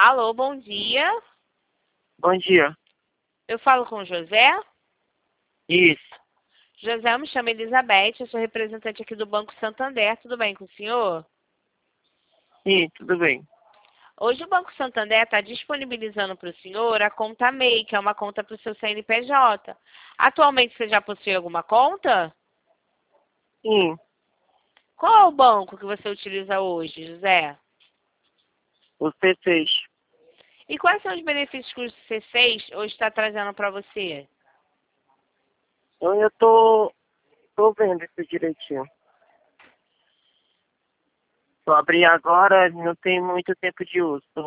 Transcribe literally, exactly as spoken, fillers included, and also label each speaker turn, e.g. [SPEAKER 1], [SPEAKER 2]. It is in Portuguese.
[SPEAKER 1] Alô, bom dia.
[SPEAKER 2] Bom dia.
[SPEAKER 1] Eu falo com o José.
[SPEAKER 2] Isso.
[SPEAKER 1] José, eu me chamo Elizabeth, eu sou representante aqui do Banco Santander. Tudo bem com o senhor?
[SPEAKER 2] Sim, tudo bem.
[SPEAKER 1] Hoje o Banco Santander está disponibilizando para o senhor a conta M E I, que é uma conta para o seu C N P J. Atualmente você já possui alguma conta?
[SPEAKER 2] Sim,
[SPEAKER 1] Qual é o banco que você utiliza hoje, José?
[SPEAKER 2] o C seis.
[SPEAKER 1] E quais são os benefícios que o C seis hoje está trazendo para você?
[SPEAKER 2] Então eu tô, tô vendo isso direitinho. Só abri agora, não tem muito tempo de uso.